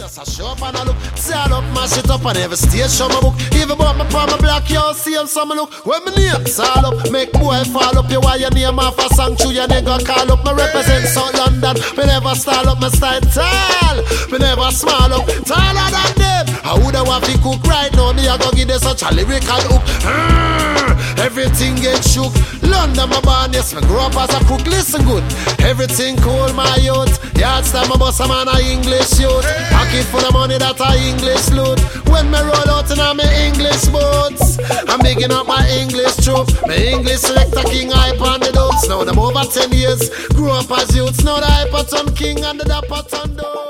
just a show up and a look. Set up, mash it up, and every stage show my book. Even bought me palm, my black, you see him some look. When me name all up, make boy fall up. You want your name off a song to your nigga call up. Me represent South London, me never style up, my style tall. Me never small up, taller than them. I woulda want to cook right now, me a go give them such a lyrical hook. Everything get shook. London my born, yes, me grow up as a crook. Listen good, everything cool, my youth. Yard star my boss, a man a English youth. Pocket full of money that a English loot. When me roll out in a me English boots, I'm bigging up my English troop. Me English selector king hype on the dubs. Now them over 10 years, grew up as youths. Now the hype on king and the dapper on dope.